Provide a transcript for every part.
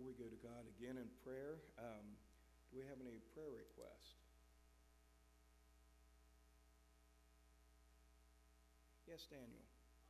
we go to God again in prayer, do we have any prayer requests? Yes, Daniel.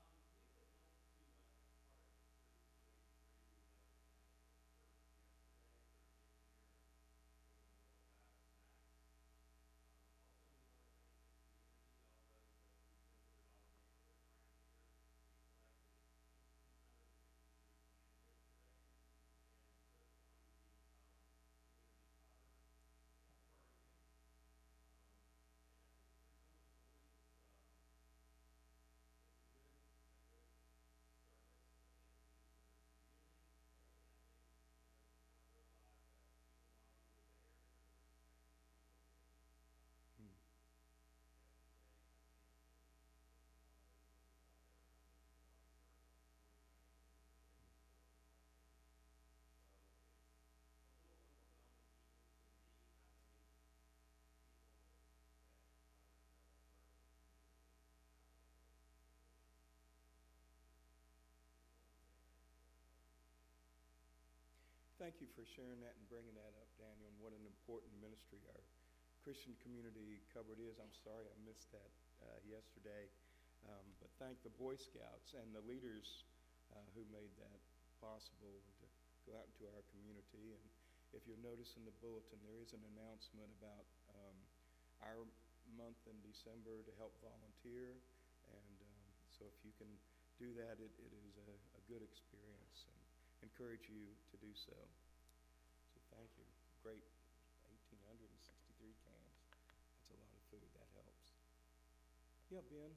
Thank you for sharing that and bringing that up, Daniel, and what an important ministry our Christian community covered is. I'm sorry I missed that yesterday, but thank the Boy Scouts and the leaders who made that possible to go out into our community. And if you'll notice in the bulletin, there is an announcement about our month in December to help volunteer, and so if you can do that, it is a good experience, and encourage you to do so. So thank you. Great. 1,863 cans. That's a lot of food. That helps. Yeah, Ben.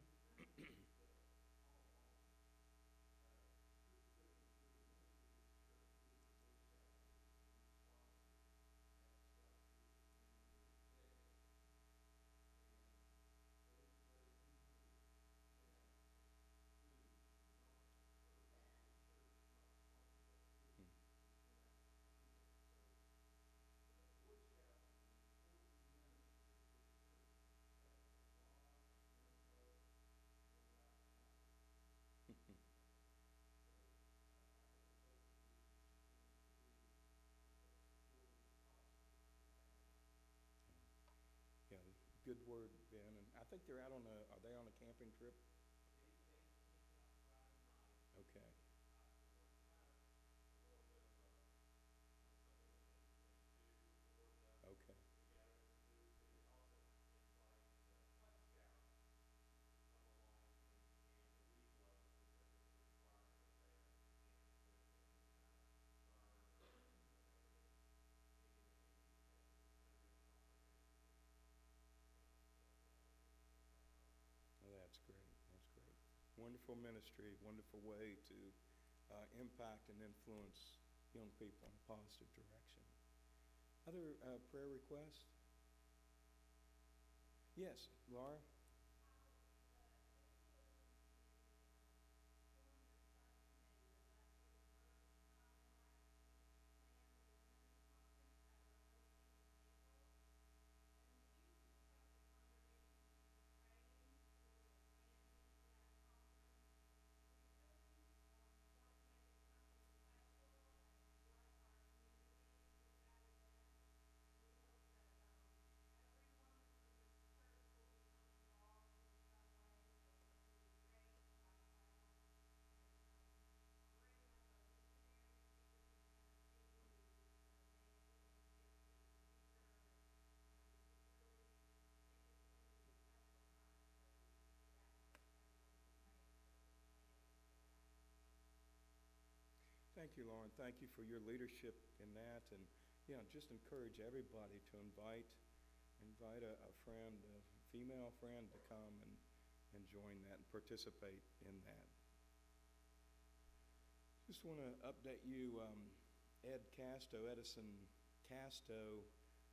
Yeah, good word, Ben. And I think they're out on are they on a camping trip? Okay. Okay. Oh, that's great. That's great. Wonderful ministry, wonderful way to impact and influence young people in a positive direction. Other prayer requests? Yes, Laura? Thank you, Lauren. Thank you for your leadership in that. And, just encourage everybody to invite a friend, a female friend, to come and join that and participate in that. Just want to update you, Ed Casto, Edison Casto,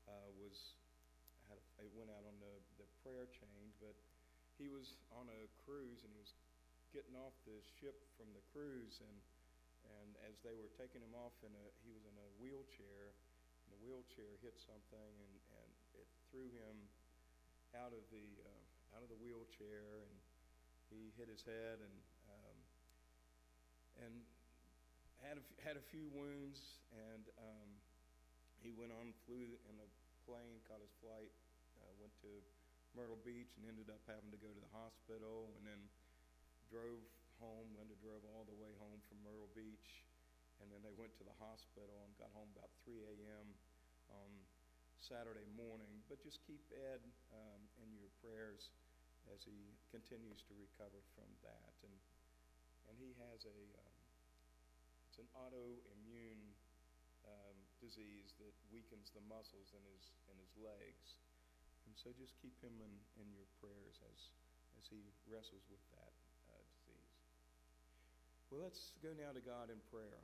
went out on the prayer chain, but he was on a cruise and he was getting off the ship from the cruise, and as they were taking him off, he was in a wheelchair, and the wheelchair hit something, and it threw him out of the wheelchair, and he hit his head and had a few wounds, and he went on, flew in a plane, caught his flight, went to Myrtle Beach, and ended up having to go to the hospital, and then drove home. Linda drove all the way home from Myrtle Beach, and then they went to the hospital and got home about 3 a.m. on Saturday morning. But just keep Ed in your prayers as he continues to recover from that. And he has it's an autoimmune disease that weakens the muscles in his legs. And so just keep him in your prayers as he wrestles with that disease. Well, let's go now to God in prayer.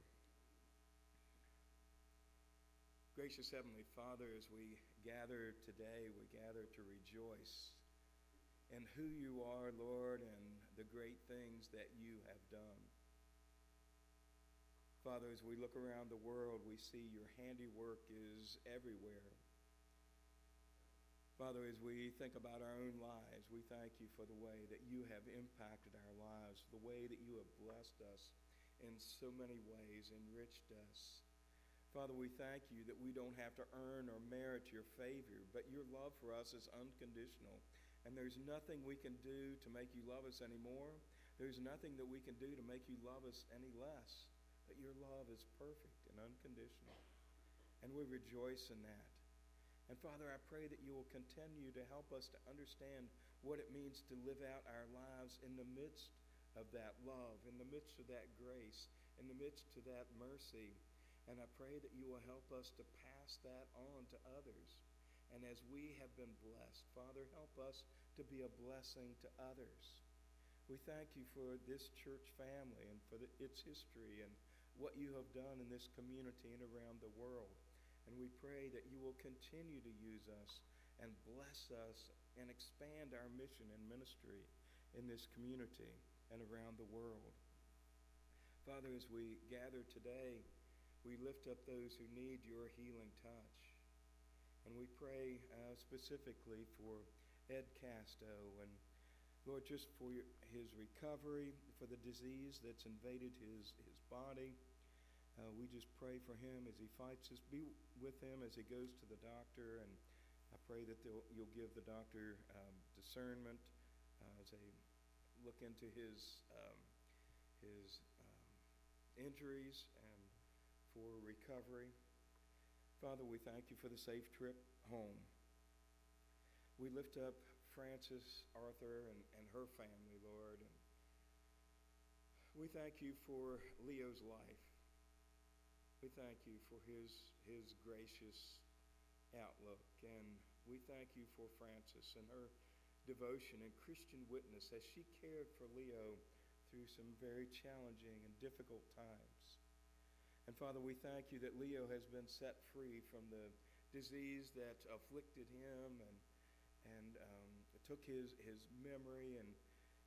Gracious Heavenly Father, as we gather today, we gather to rejoice in who you are, Lord, and the great things that you have done. Father, as we look around the world, we see your handiwork is everywhere. Father, as we think about our own lives, we thank you for the way that you have impacted our lives, the way that you have blessed us in so many ways, enriched us. Father, we thank you that we don't have to earn or merit your favor, but your love for us is unconditional. And there's nothing we can do to make you love us anymore. There's nothing that we can do to make you love us any less. But your love is perfect and unconditional. And we rejoice in that. And Father, I pray that you will continue to help us to understand what it means to live out our lives in the midst of that love, in the midst of that grace, in the midst of that mercy. And I pray that you will help us to pass that on to others. And as we have been blessed, Father, help us to be a blessing to others. We thank you for this church family and for its history and what you have done in this community and around the world. And we pray that you will continue to use us and bless us and expand our mission and ministry in this community and around the world. Father, as we gather today, we lift up those who need your healing touch. And we pray specifically for Ed Casto and, Lord, just for his recovery, for the disease that's invaded his body. We just pray for him as he fights this. Be with him as he goes to the doctor, and I pray that you'll give the doctor discernment as they look into his injuries and for recovery. Father, we thank you for the safe trip home. We lift up Frances Arthur and her family, Lord. And we thank you for Leo's life. We thank you for his gracious outlook. And we thank you for Frances and her devotion and Christian witness as she cared for Leo through some very challenging and difficult times. And Father, we thank you that Leo has been set free from the disease that afflicted him and took his memory, and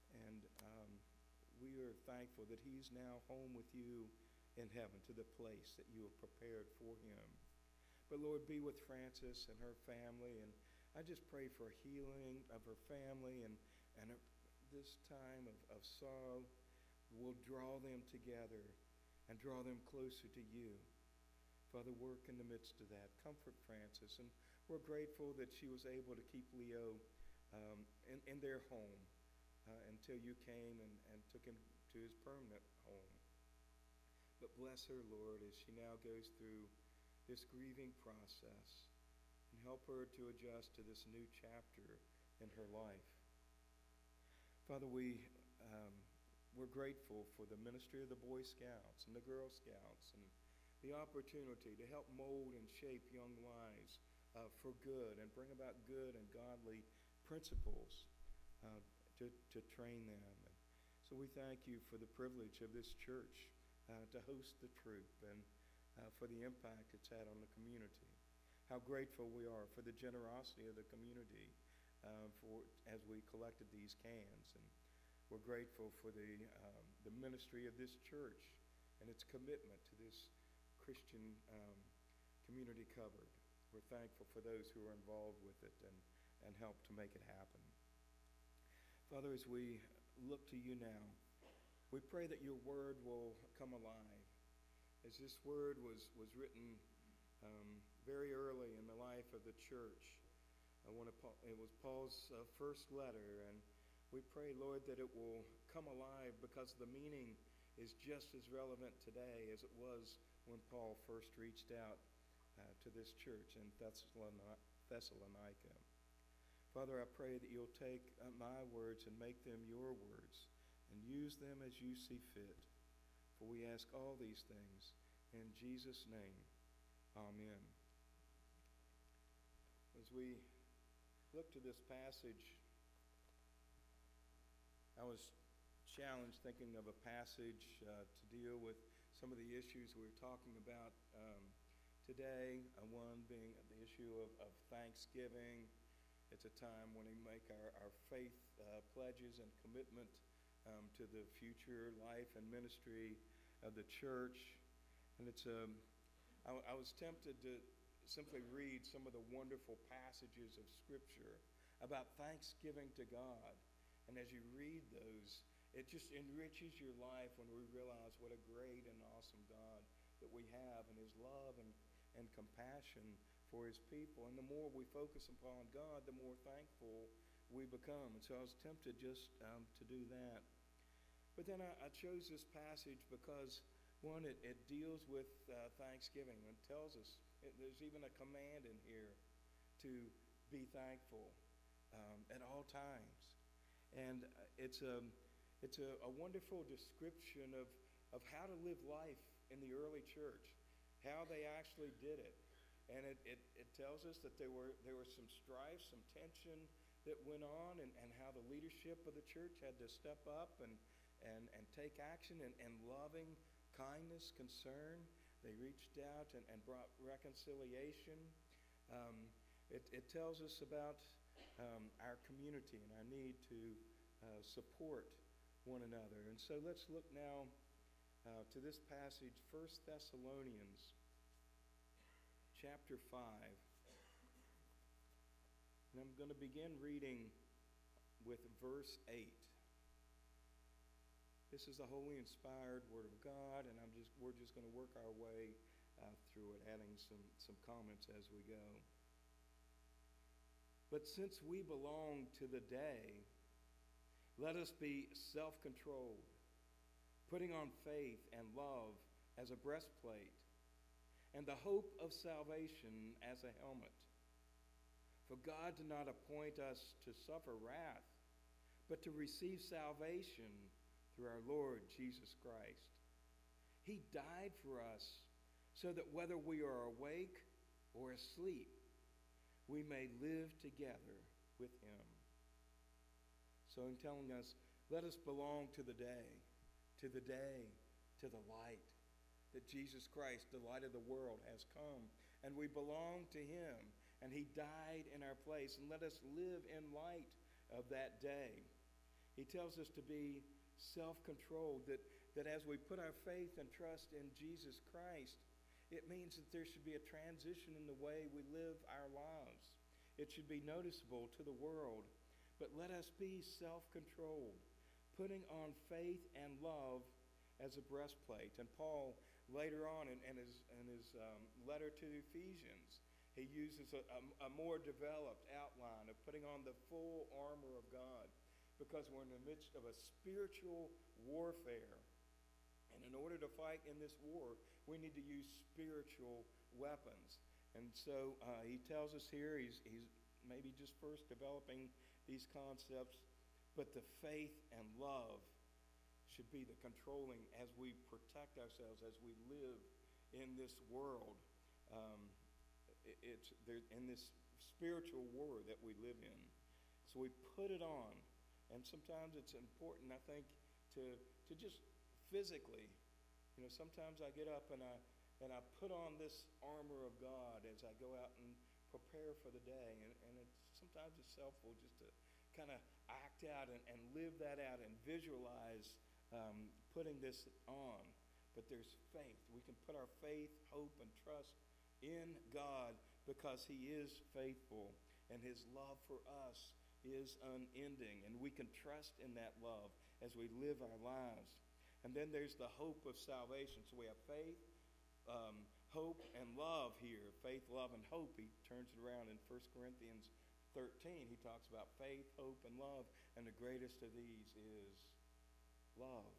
we are thankful that he's now home with you in heaven, to the place that you have prepared for him. But Lord, be with Frances and her family, and I just pray for healing of her family, and this time of sorrow will draw them together and draw them closer to you. Father, work in the midst of that. Comfort Frances, and we're grateful that she was able to keep Leo in their home until you came and took him to his permanent home. But bless her, Lord, as she now goes through this grieving process, and help her to adjust to this new chapter in her life. Father, we're grateful for the ministry of the Boy Scouts and the Girl Scouts and the opportunity to help mold and shape young lives for good and bring about good and godly principles to train them. And so we thank you for the privilege of this church to host the troop and for the impact it's had on the community. How grateful we are for the generosity of the community as we collected these cans. And we're grateful for the ministry of this church and its commitment to this Christian community covered. We're thankful for those who are involved with it and help to make it happen. Father, as we look to you now, we pray that your word will come alive, as this word was written very early in the life of the church. It was Paul's first letter, and we pray, Lord, that it will come alive because the meaning is just as relevant today as it was when Paul first reached out to this church in Thessalonica. Father, I pray that you'll take my words and make them your words and use them as you see fit. For we ask all these things in Jesus' name. Amen. As we look to this passage, I was challenged thinking of a passage to deal with some of the issues we were talking about today. One being the issue of Thanksgiving. It's a time when we make our faith pledges and commitment to the future life and ministry of the church. And I was tempted to simply read some of the wonderful passages of Scripture about thanksgiving to God. And as you read those, it just enriches your life when we realize what a great and awesome God that we have, and his love and compassion for his people. And the more we focus upon God, the more thankful we become. And so I was tempted just to do that. But then I chose this passage because, one, it deals with Thanksgiving. It tells us, there's even a command in here to be thankful at all times. And it's a wonderful description of how to live life in the early church, how they actually did it. And it tells us that there were some strife, some tension that went on, and how the leadership of the church had to step up and take action and loving kindness, concern. They reached out and brought reconciliation. It tells us about our community and our need to support one another. And so let's look now to this passage, 1 Thessalonians chapter 5. And I'm going to begin reading with verse 8. This is the holy, inspired Word of God, and we're just going to work our way through it, adding some comments as we go. But since we belong to the day, let us be self-controlled, putting on faith and love as a breastplate, and the hope of salvation as a helmet. For God did not appoint us to suffer wrath, but to receive salvation through our Lord Jesus Christ. He died for us so that whether we are awake or asleep, we may live together with him. So in telling us, let us belong to the day, to the light, that Jesus Christ, the light of the world, has come, and we belong to him, and he died in our place, and let us live in light of that day. He tells us to be self-controlled, that as we put our faith and trust in Jesus Christ, it means that there should be a transition in the way we live our lives. It should be noticeable to the world. But let us be self-controlled, putting on faith and love as a breastplate. And Paul, later on in his letter to the Ephesians, he uses a more developed outline of putting on the full armor of God, because we're in the midst of a spiritual warfare. And in order to fight in this war, we need to use spiritual weapons. And so he tells us here, he's maybe just first developing these concepts, but the faith and love should be the controlling as we protect ourselves, as we live in this world. In this spiritual war that we live in. So we put it on. And sometimes it's important, I think, to just physically, sometimes I get up and I put on this armor of God as I go out and prepare for the day. And sometimes it's helpful just to kind of act out and live that out and visualize putting this on. But there's faith. We can put our faith, hope, and trust in God because he is faithful and his love for us is unending, and we can trust in that love as we live our lives. And then there's the hope of salvation. So we have faith, hope and love here. Faith, love, and hope. He turns it around in 1 Corinthians 13. He talks about faith, hope, and love. And the greatest of these is love.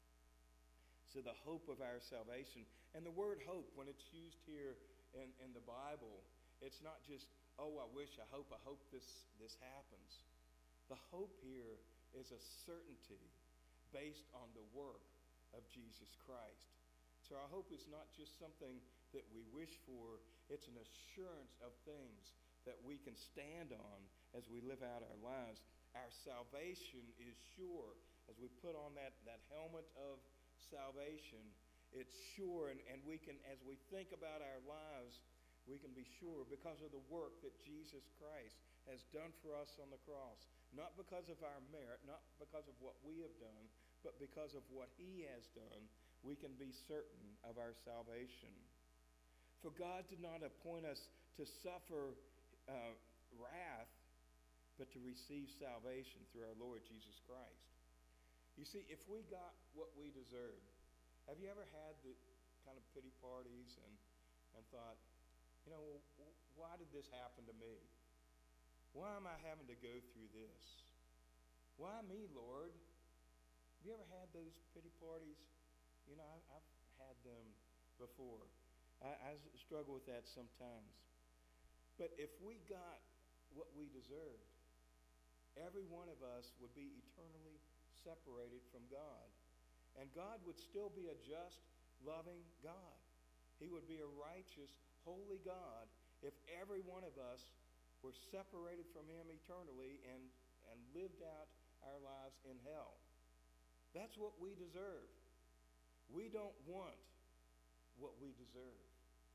So the hope of our salvation. And the word hope, when it's used here in the Bible, it's not just, oh, I hope this happens. The hope here is a certainty based on the work of Jesus Christ. So our hope is not just something that we wish for. It's an assurance of things that we can stand on as we live out our lives. Our salvation is sure. As we put on that helmet of salvation, it's sure, and we can, as we think about our lives, we can be sure because of the work that Jesus Christ has done for us on the cross. Not because of our merit, not because of what we have done, but because of what he has done, we can be certain of our salvation. For God did not appoint us to suffer wrath, but to receive salvation through our Lord Jesus Christ. You see, if we got what we deserved, have you ever had the kind of pity parties and thought, why did this happen to me? Why am I having to go through this? Why me, Lord? Have you ever had those pity parties? I've had them before. I struggle with that sometimes. But if we got what we deserved, every one of us would be eternally separated from God. And God would still be a just, loving God. He would be a righteous, holy God if every one of us were separated from him eternally and lived out our lives in hell. That's what we deserve. We don't want what we deserve.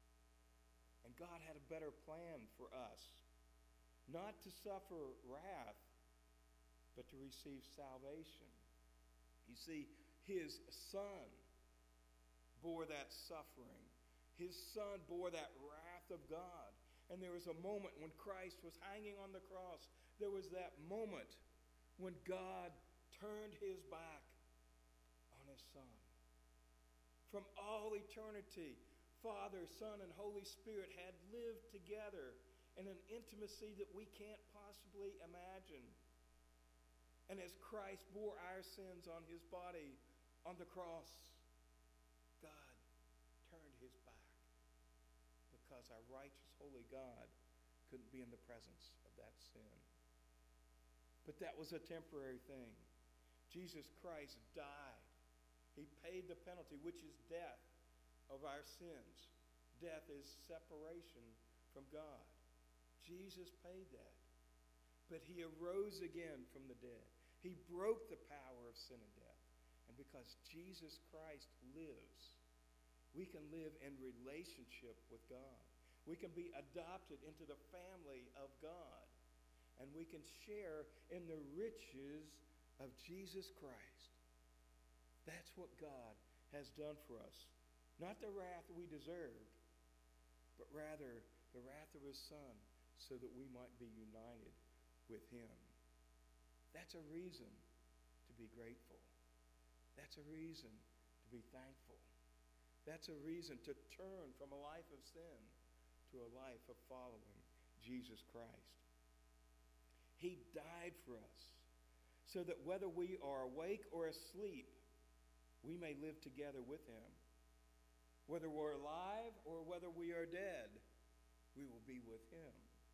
And God had a better plan for us. Not to suffer wrath, but to receive salvation. You see, his Son bore that suffering. His Son bore that wrath of God. And there was a moment when Christ was hanging on the cross. There was that moment when God turned his back on his Son. From all eternity, Father, Son, and Holy Spirit had lived together in an intimacy that we can't possibly imagine. And as Christ bore our sins on his body on the cross, God turned his back because our righteous, holy God couldn't be in the presence of that sin. But that was a temporary thing. Jesus Christ died. He paid the penalty, which is death of our sins. Death is separation from God. Jesus paid that. But he arose again from the dead. He broke the power of sin and death. And because Jesus Christ lives, we can live in relationship with God. We can be adopted into the family of God. And we can share in the riches of Jesus Christ. That's what God has done for us. Not the wrath we deserved, but rather the wrath of his Son so that we might be united with him. That's a reason to be grateful. That's a reason to be thankful. That's a reason to turn from a life of sin to a life of following Jesus Christ. He died for us so that whether we are awake or asleep, we may live together with him. Whether we're alive or whether we are dead, we will be with him.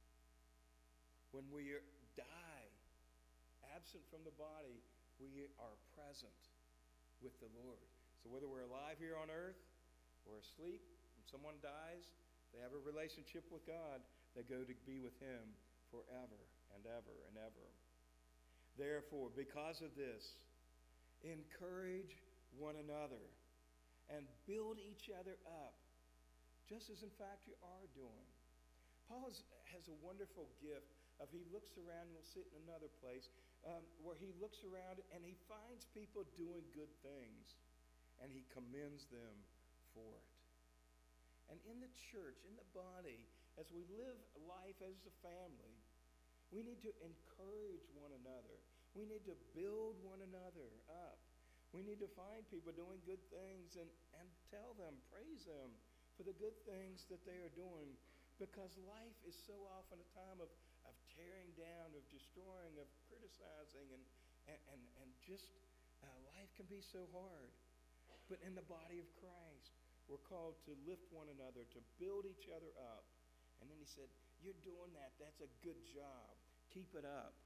When we die, absent from the body, we are present with the Lord. So whether we're alive here on earth or asleep, when someone dies, they have a relationship with God. They go to be with him forever and ever and ever. Therefore, because of this, encourage one another and build each other up, just as in fact you are doing. Paul has a wonderful gift of he looks around, and he'll sit in another place, where he looks around and he finds people doing good things, and he commends them for it. And in the church, in the body, as we live life as a family, we need to encourage one another. We need to build one another up. We need to find people doing good things and tell them, praise them for the good things that they are doing, because life is so often a time of tearing down, of destroying, of criticizing, and just life can be so hard. But in the body of Christ, we're called to lift one another, to build each other up. And then he said, you're doing that. That's a good job. Keep it up.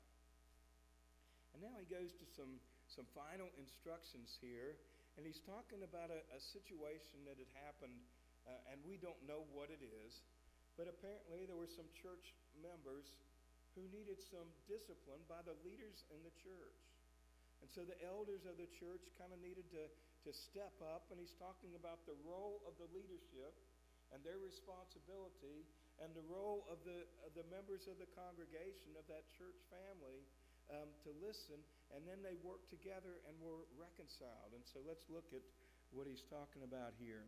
And now he goes to some final instructions here. And he's talking about a situation that had happened, and we don't know what it is. But apparently there were some church members who needed some discipline by the leaders in the church. And so the elders of the church kind of needed to step up. And he's talking about the role of the leadership and their responsibility, and the role of the members of the congregation of that church family to listen. And then they worked together and were reconciled. And so let's look at what he's talking about here.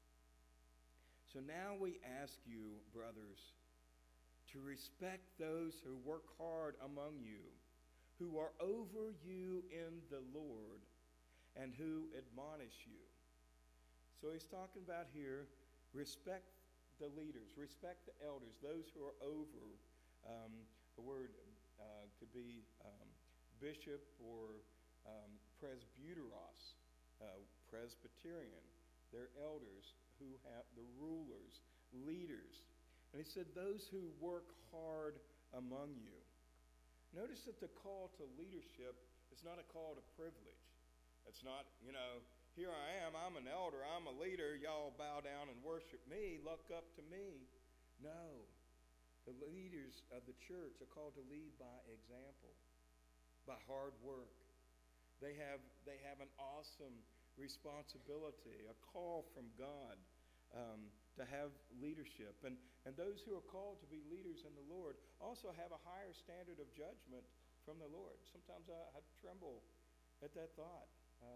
So now we ask you, brothers, to respect those who work hard among you, who are over you in the Lord, and who admonish you. So he's talking about here, respect the leaders, respect the elders, those who are over. The word could be bishop or presbyteros, Presbyterian. They're elders who have the rulers, leaders. And he said, those who work hard among you. Notice that the call to leadership is not a call to privilege. It's not, here I am, I'm an elder, I'm a leader, y'all bow down and worship me, look up to me. No. The leaders of the church are called to lead by example, by hard work. They have an awesome responsibility, a call from God to have leadership. And those who are called to be leaders in the Lord also have a higher standard of judgment from the Lord. Sometimes I tremble at that thought,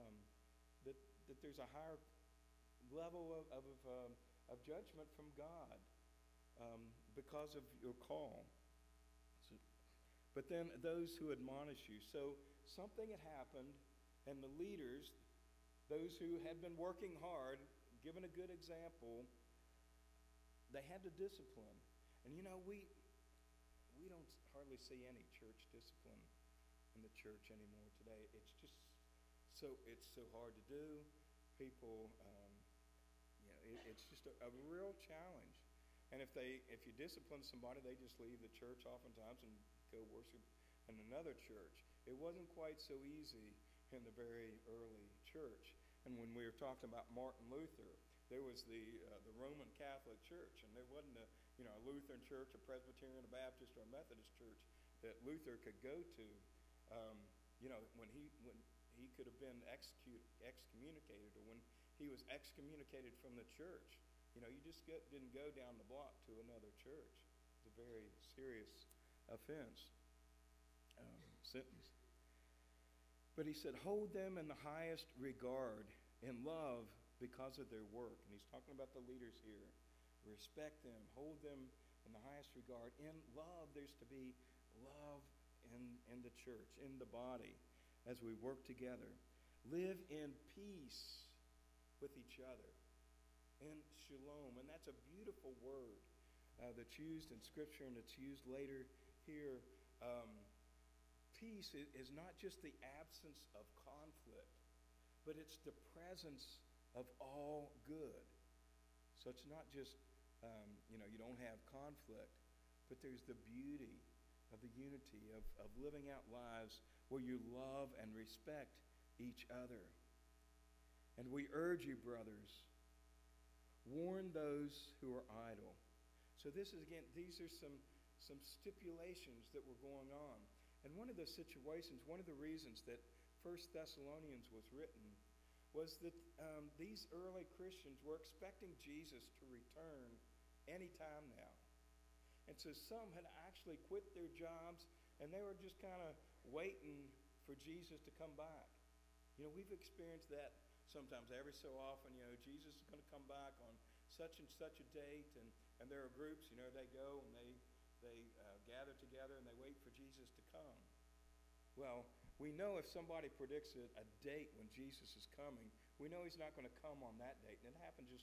that there's a higher level of judgment from God because of your call. But then those who admonish you. So something had happened, and the leaders, those who had been working hard, given a good example, they had to discipline. And we don't hardly see any church discipline in the church anymore today. It's so hard to do. People, it's just a real challenge. And if you discipline somebody, they just leave the church oftentimes and go worship in another church. It wasn't quite so easy in the very early church. And when we were talking about Martin Luther, there was the Roman Catholic Church, and there wasn't a Lutheran church, a Presbyterian, a Baptist, or a Methodist church that Luther could go to. When he could have been excommunicated, or when he was excommunicated from the church. You just didn't go down the block to another church. It's a very serious offense, sentence. But he said, hold them in the highest regard, in love, because of their work. And he's talking about the leaders here. Respect them, hold them in the highest regard. In love, there's to be love in the church, in the body, as we work together. Live in peace with each other, in shalom. And that's a beautiful word that's used in Scripture, and it's used later here. Peace is not just the absence of conflict, but it's the presence of all good. So it's not just, you don't have conflict, but there's the beauty of the unity of living out lives where you love and respect each other. And we urge you, brothers, warn those who are idle. So these are some stipulations that were going on. And one of the situations, one of the reasons that 1 Thessalonians was written was that these early Christians were expecting Jesus to return any time now. And so some had actually quit their jobs, and they were just kind of waiting for Jesus to come back. We've experienced that sometimes, every so often. Jesus is going to come back on such and such a date, and there are groups, they go and they gather together and they wait for Jesus to come. Well, we know if somebody predicts a date when Jesus is coming, we know he's not going to come on that date. And it happened just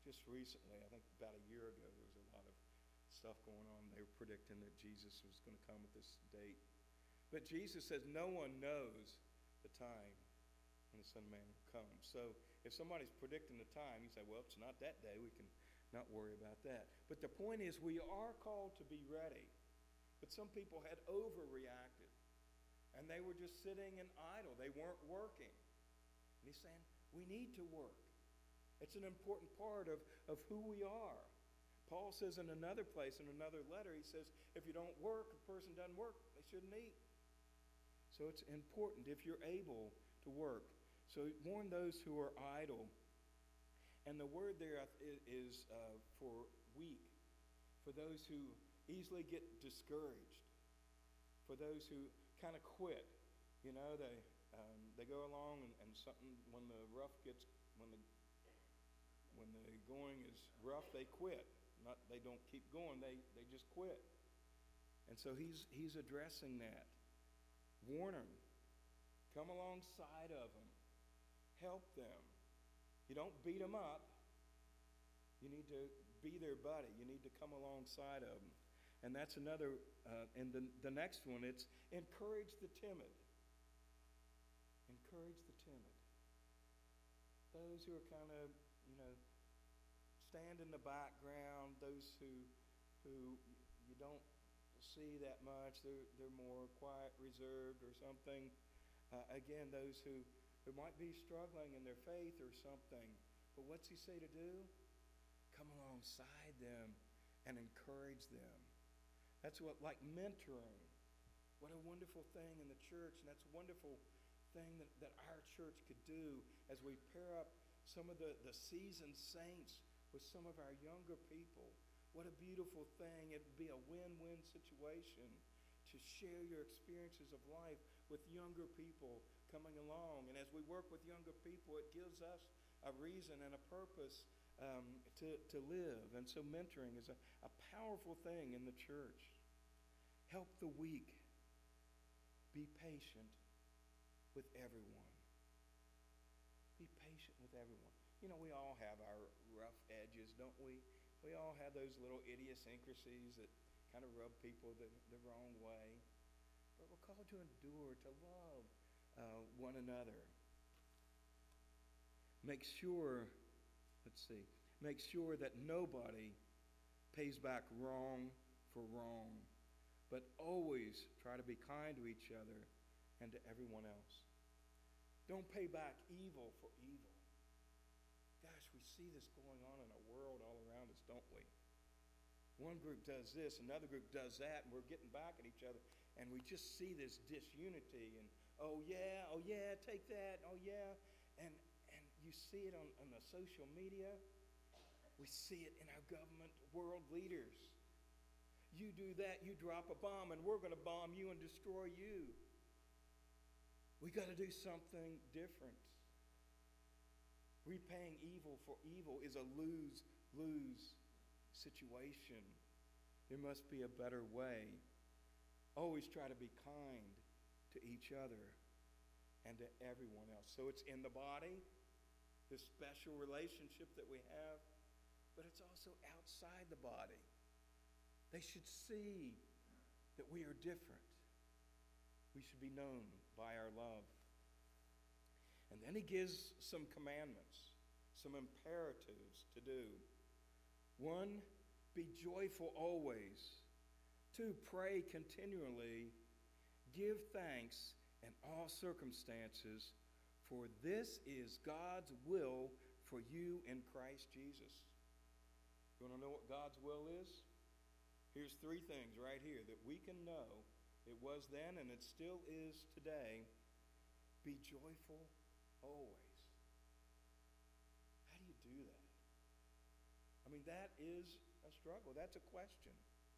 just recently, I think about a year ago, there was a lot of stuff going on. They were predicting that Jesus was going to come at this date. But Jesus says no one knows the time when the Son of Man will come. So if somebody's predicting the time, you say, well, it's not that day. We can not worry about that. But the point is, we are called to be ready. But some people had overreacted. And they were just sitting and idle. They weren't working. And he's saying, we need to work. It's an important part of who we are. Paul says in another place, in another letter, he says, if you don't work, a person doesn't work, they shouldn't eat. So it's important if you're able to work. So warn those who are idle. And the word there is for weak, for those who easily get discouraged, for those who kind of quit. You know, they go along and something, when the going is rough, they quit. Not they don't keep going, they just quit. And so he's addressing that. Warn them. Come alongside of them. Help them. You don't beat them up. You need to be their buddy. You need to come alongside of them. And that's another, and the next one, it's encourage the timid. Encourage the timid. Those who are kind of, stand in the background, those who you don't see that much, they're more quiet, reserved or something. Again, those who might be struggling in their faith or something. But what's he say to do? Come alongside them and encourage them. That's what, like mentoring. What a wonderful thing in the church, and that's a wonderful thing that our church could do as we pair up some of the seasoned saints with some of our younger people. What a beautiful thing. It'd be a win-win situation to share your experiences of life with younger people coming along. And as we work with younger people, it gives us a reason and a purpose to live. And so mentoring is a powerful thing in the church. Help the weak. Be patient with everyone. Be patient with everyone. We all have our rough edges, don't we? We all have those little idiosyncrasies that kind of rub people the wrong way. But we're called to endure, to love one another. Make sure that nobody pays back wrong for wrong, but always try to be kind to each other and to everyone else. Don't pay back evil for evil. Gosh, we see this going on in our world all around us, don't we? One group does this, another group does that, and we're getting back at each other, and we just see this disunity, and oh yeah, take that, oh yeah, and you see it on the social media. We see it in our government, world leaders. You do that, you drop a bomb, and we're going to bomb you and destroy you. We got to do something different. Repaying evil for evil is a lose-lose situation. There must be a better way. Always try to be kind to each other and to everyone else. So it's in the body, this special relationship that we have, but it's also outside the body. They should see that we are different. We should be known by our love. And then he gives some commandments, some imperatives to do. 1, be joyful always. 2, pray continually. Give thanks in all circumstances, for this is God's will for you in Christ Jesus. You want to know what God's will is? Here's 3 things right here that we can know. It was then and it still is today. Be joyful always. How do you do that? I mean, that is a struggle. That's a question.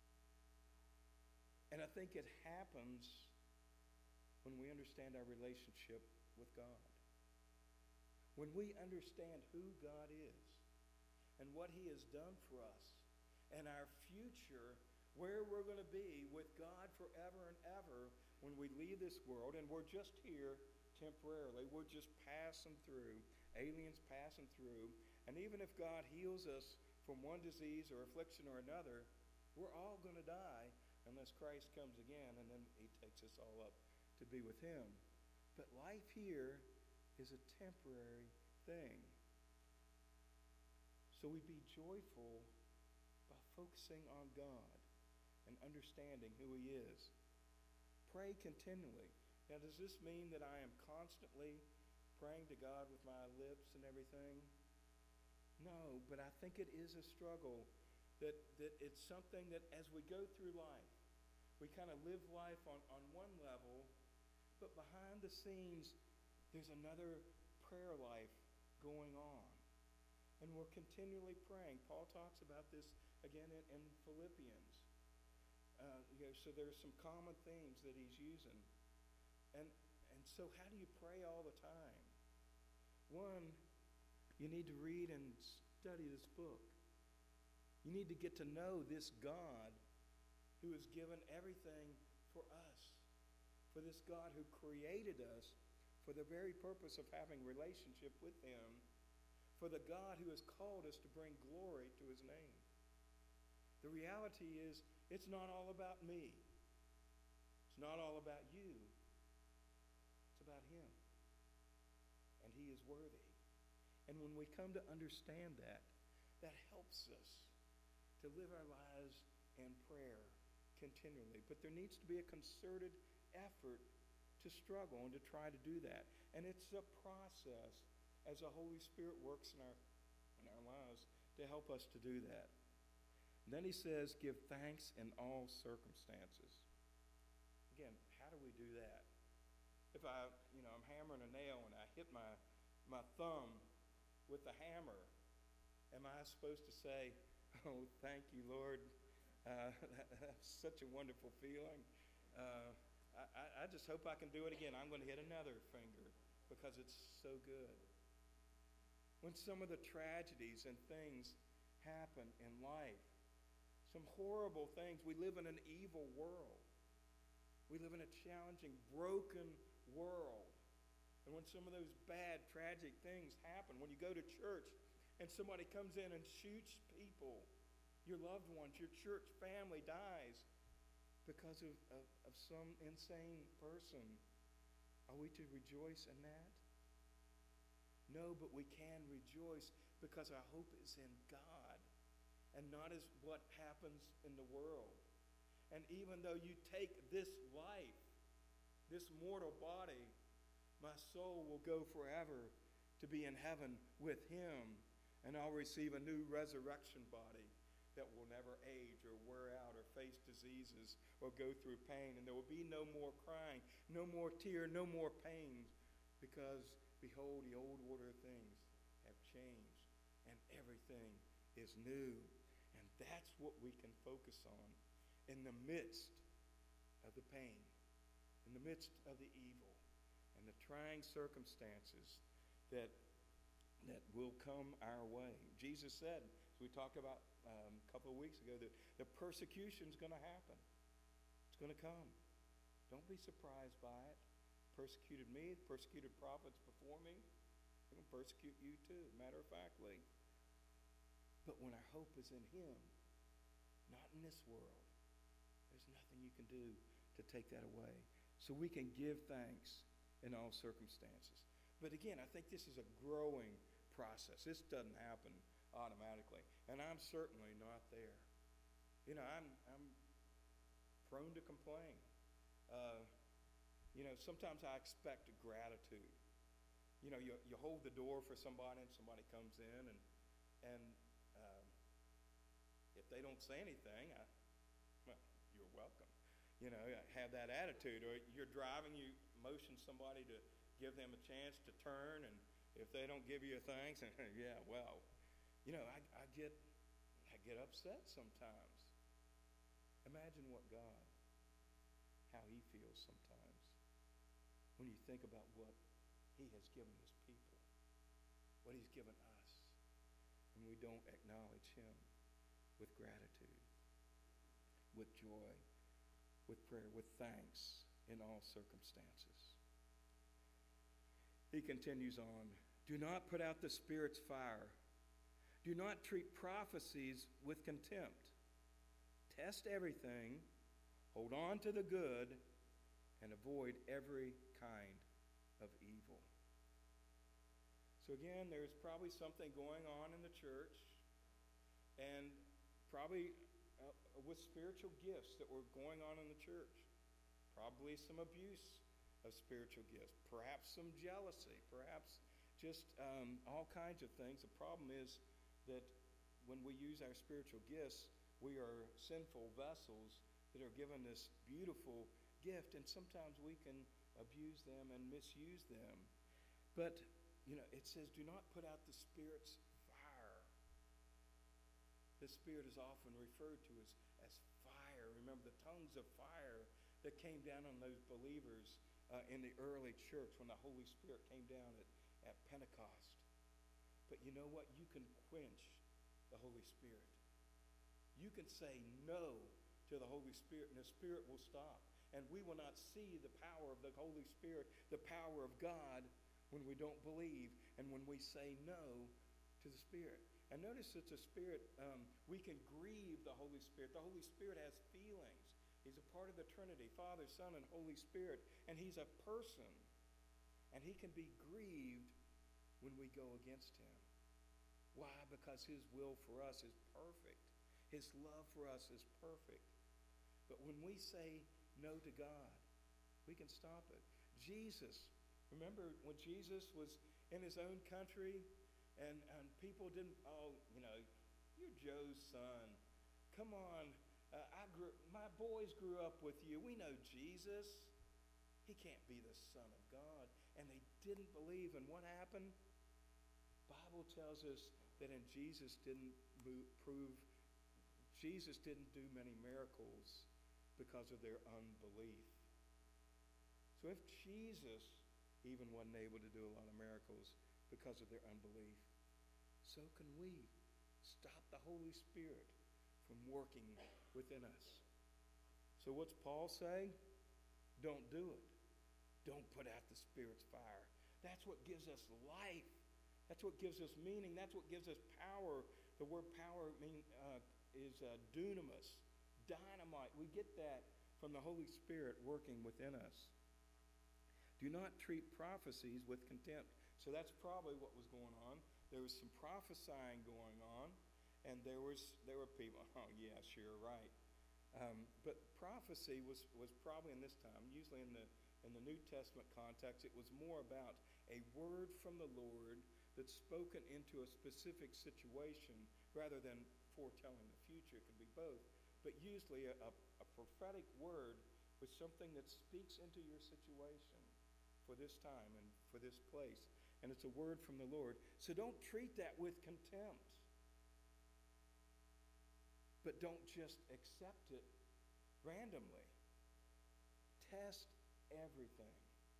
And I think it happens when we understand our relationship with God. When we understand who God is and what he has done for us and our future, where we're going to be with God forever and ever when we leave this world, and we're just here temporarily. We're just passing through, aliens passing through, And even if God heals us from one disease or affliction or another, we're all going to die unless Christ comes again, and then he takes us all up to be with him. But life here is a temporary thing. So we be joyful by focusing on God and understanding who he is. Pray continually. Now, does this mean that I am constantly praying to God with my lips and everything? No, but I think it is a struggle, that it's something that as we go through life, we kind of live life on one level, but behind the scenes, there's another prayer life going on. And we're continually praying. Paul talks about this again in Philippians. So there's some common themes that he's using. And so how do you pray all the time? One, you need to read and study this book. You need to get to know this God who has given everything for us. For this God who created us for the very purpose of having relationship with him. For the God who has called us to bring glory to his name. The reality is, it's not all about me. It's not all about you. It's about him. And he is worthy. And when we come to understand that, that helps us to live our lives in prayer continually. But there needs to be a concerted effort to struggle and to try to do that. And it's a process as the Holy Spirit works in our lives to help us to do that. And then he says, give thanks in all circumstances. Again, how do we do that? If I'm hammering a nail and I hit my thumb with the hammer, am I supposed to say, oh, thank you, Lord. That's such a wonderful feeling. I just hope I can do it again. I'm going to hit another finger because it's so good. When some of the tragedies and things happen in life, some horrible things, we live in an evil world. We live in a challenging, broken world. And when some of those bad, tragic things happen, when you go to church and somebody comes in and shoots people, your loved ones, your church family dies because of some insane person, are we to rejoice in that? No, but we can rejoice because our hope is in God and not as what happens in the world. And even though you take this life, this mortal body, my soul will go forever to be in heaven with him, and I'll receive a new resurrection body that will never age or wear out or face diseases or go through pain. And there will be no more crying, no more tear, no more pain, because behold, the old order of things have changed, and everything is new. And that's what we can focus on in the midst of the pain, in the midst of the evil, and the trying circumstances that will come our way. Jesus said, as we talked about a couple of weeks ago, that the persecution is going to happen. It's going to come. Don't be surprised by it. Persecuted me, persecuted prophets before me. They're going to persecute you too, matter of factly. But when our hope is in him, not in this world, there's nothing you can do to take that away. So we can give thanks in all circumstances. But again, I think this is a growing process. This doesn't happen automatically. And I'm certainly not there. I'm prone to complain. Sometimes I expect gratitude. You hold the door for somebody and somebody comes in and if they don't say anything, you're welcome. Have that attitude. Or you're driving, you motion somebody to give them a chance to turn, and if they don't give you a thanks, yeah, well, I get upset sometimes. Imagine how he feels sometimes when you think about what he has given his people, what he's given us, and we don't acknowledge him with gratitude, with joy, with prayer, with thanks in all circumstances. He continues on, do not put out the Spirit's fire. Do not treat prophecies with contempt. Test everything, hold on to the good, and avoid every kind of evil. So again, there's probably something going on in the church, and probably with spiritual gifts that were going on in the church. Probably some abuse of spiritual gifts, perhaps some jealousy, perhaps just all kinds of things. The problem is that when we use our spiritual gifts, we are sinful vessels that are given this beautiful gift, and sometimes we can abuse them and misuse them. But, it says, do not put out the Spirit's fire. The Spirit is often referred to as fire. Remember the tongues of fire that came down on those believers in the early church when the Holy Spirit came down at Pentecost. But you know what? You can quench the Holy Spirit. You can say no to the Holy Spirit, and the Spirit will stop. And we will not see the power of the Holy Spirit, the power of God, when we don't believe and when we say no to the Spirit. And notice that the Spirit, we can grieve the Holy Spirit. The Holy Spirit has feelings. He's a part of the Trinity, Father, Son, and Holy Spirit. And he's a person. And he can be grieved when we go against him. Why? Because his will for us is perfect. His love for us is perfect. But when we say no to God, we can stop it. Jesus, remember when Jesus was in his own country and people didn't, you're Joe's son. Come on, my boys grew up with you. We know Jesus. He can't be the Son of God. And they didn't believe. And what happened? The Bible tells us that Jesus didn't do many miracles because of their unbelief. So if Jesus even wasn't able to do a lot of miracles because of their unbelief, so can we stop the Holy Spirit from working within us. So what's Paul say? Don't do it. Don't put out the Spirit's fire. That's what gives us life. That's what gives us meaning. That's what gives us power. The word power is dunamis, dynamite. We get that from the Holy Spirit working within us. Do not treat prophecies with contempt. So that's probably what was going on. There was some prophesying going on, and there were people, oh yes, you're right. But prophecy was probably in this time, usually in the New Testament context, it was more about a word from the Lord that's spoken into a specific situation rather than foretelling the future. It could be both. But usually a prophetic word was something that speaks into your situation for this time and for this place. And it's a word from the Lord. So don't treat that with contempt. But don't just accept it randomly. Test everything.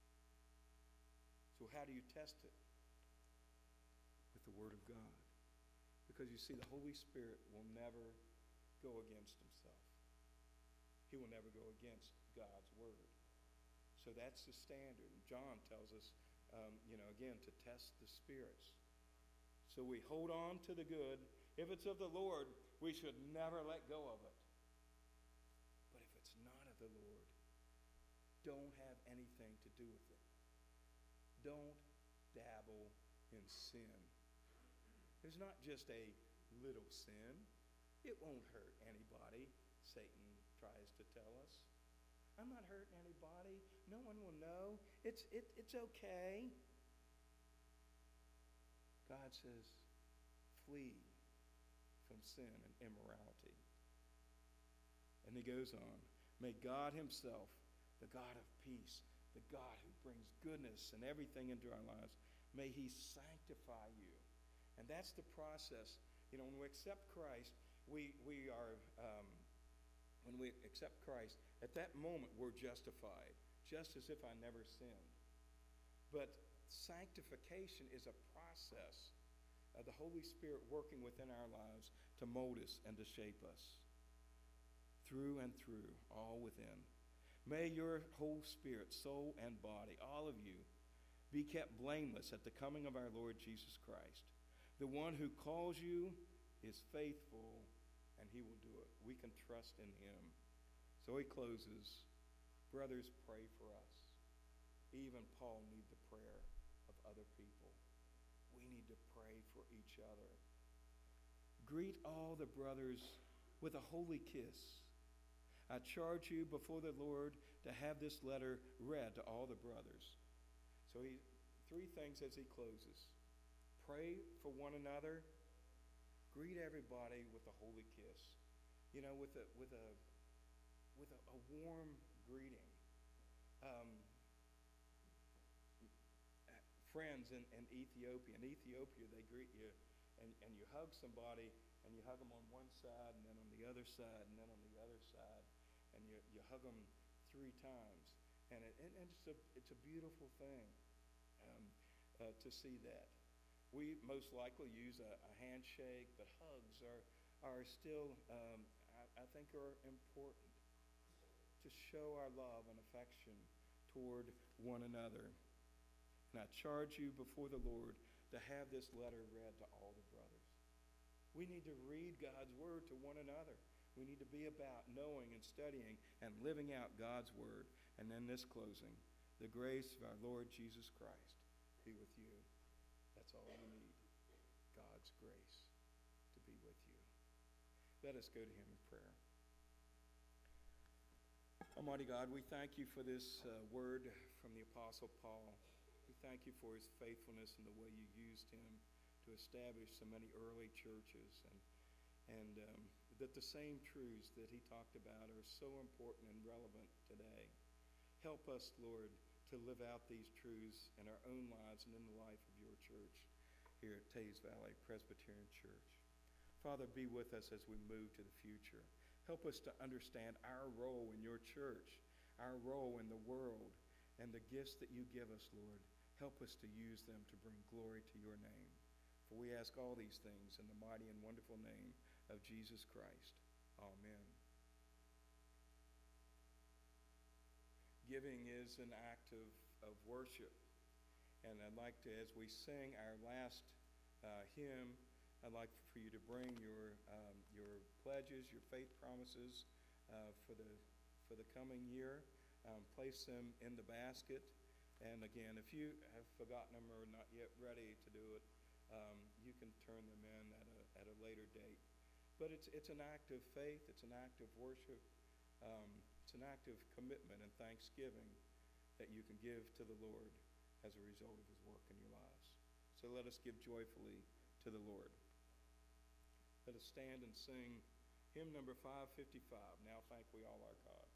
So how do you test it? With the Word of God. Because you see, the Holy Spirit will never go against himself. He will never go against God's Word. So that's the standard. John tells us, again, to test the spirits. So we hold on to the good. If it's of the Lord, we should never let go of it. But if it's not of the Lord, don't have anything to do with it. Don't dabble in sin. There's not just a little sin. It won't hurt anybody, Satan tries to tell us. I'm not hurting anybody. No one will know. It's okay. God says, flee from sin and immorality. And he goes on, may God himself, the God of peace, the God who brings goodness and everything into our lives, may he sanctify you. And that's the process. When we accept Christ, when we accept Christ, at that moment we're justified, just as if I never sinned. But sanctification is a process of the Holy Spirit working within our lives to mold us and to shape us. Through and through, all within. May your whole spirit, soul, and body, all of you, be kept blameless at the coming of our Lord Jesus Christ. The one who calls you is faithful, and he will do it. We can trust in him. So he closes. Brothers, pray for us. Even Paul needs the prayer of other people. We need to pray for each other. Greet all the brothers with a holy kiss. I charge you before the Lord to have this letter read to all the brothers. So three things as he closes. Pray for one another. Greet everybody with a holy kiss. You know, with a warm greeting. Friends in Ethiopia. In Ethiopia, they greet you, and you hug somebody, and you hug them on one side, and then on the other side, and then on the other side, and you hug them 3 times, and it's a beautiful thing to see that. We most likely use a handshake, but hugs are still, I think, are important to show our love and affection toward one another. And I charge you before the Lord to have this letter read to all the brothers. We need to read God's word to one another. We need to be about knowing and studying and living out God's word. And then this closing, the grace of our Lord Jesus Christ be with you. That's all we need. God's grace to be with you. Let us go to him in prayer. Almighty God, we thank you for this word from the Apostle Paul. We thank you for his faithfulness and the way you used him to establish so many early churches, and that the same truths that he talked about are so important and relevant today. Help us, Lord, to live out these truths in our own lives and in the life of your church here at Teays Valley Presbyterian Church. Father, be with us as we move to the future. Help us to understand our role in your church, our role in the world, and the gifts that you give us, Lord. Help us to use them to bring glory to your name. For we ask all these things in the mighty and wonderful name of Jesus Christ. Amen. Giving is an act of worship. And I'd like to, as we sing our last hymn, I'd like for you to bring your pledges, your faith promises for the coming year. Place them in the basket. And again, if you have forgotten them or not yet ready to do it, you can turn them in at a later date. But it's an act of faith. It's an act of worship. It's an act of commitment and thanksgiving that you can give to the Lord as a result of his work in your lives. So let us give joyfully to the Lord. Let us stand and sing hymn number 555, Now Thank We All Our God.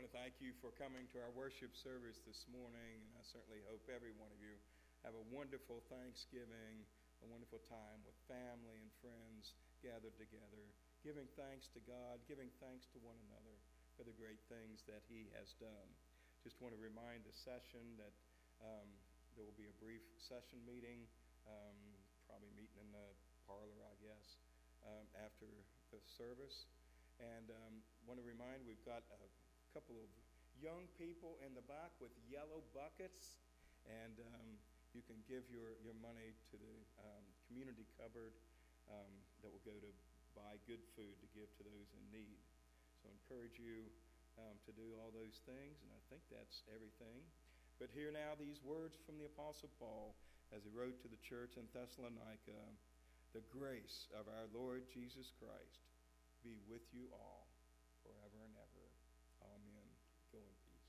want to thank you for coming to our worship service this morning, and I certainly hope every one of you have a wonderful Thanksgiving, a wonderful time with family and friends gathered together, giving thanks to God, giving thanks to one another for the great things that he has done. Just want to remind the session that there will be a brief session meeting, probably meeting in the parlor, I guess, after the service. And want to remind, we've got a couple of young people in the back with yellow buckets, and you can give your money to the community cupboard that will go to buy good food to give to those in need. So I encourage you to do all those things, and I think that's everything. But hear now these words from the Apostle Paul as he wrote to the church in Thessalonica. The grace of our Lord Jesus Christ be with you all forever and ever. Amen. Go in peace.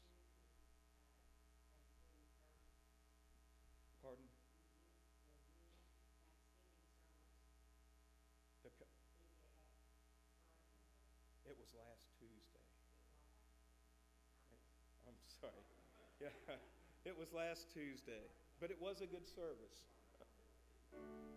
Pardon? It was last Tuesday. I'm sorry. Yeah, it was last Tuesday, but it was a good service.